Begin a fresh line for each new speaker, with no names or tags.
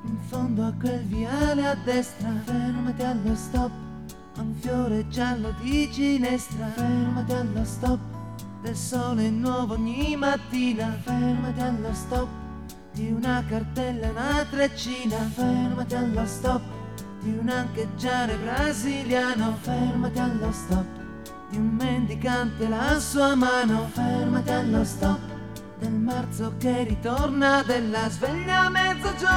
In fondo a quel viale a destra, fermati allo stop, a un fiore giallo di ginestra, fermati allo stop, del sole nuovo ogni mattina, fermati allo stop, di una cartella e una treccina, fermati allo stop, di un ancheggiare brasiliano, fermati allo stop, di un mendicante la sua mano, fermati allo stop, del marzo che ritorna, della sveglia a mezzogiorno.